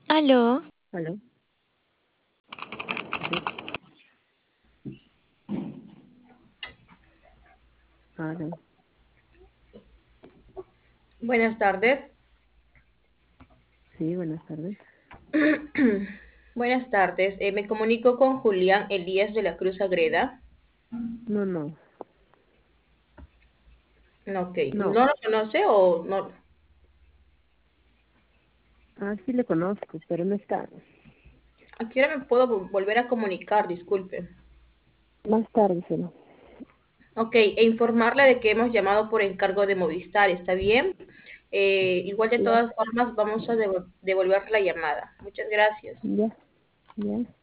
Aló, ¿Aló? Sí, aló. Buenas tardes. Sí, buenas tardes. Buenas tardes. Me comunico con Julián Elías de la Cruz Agreda. No, no, No, ok. no. ¿No lo conoce o no? Ah, sí le conozco, pero no está. ¿A qué hora me puedo volver a comunicar? Disculpe. Más tarde, no. Ok, e informarle de que hemos llamado por encargo de Movistar, ¿está bien? Igual de Sí, todas formas vamos a devolver la llamada. Muchas gracias. ya, ya.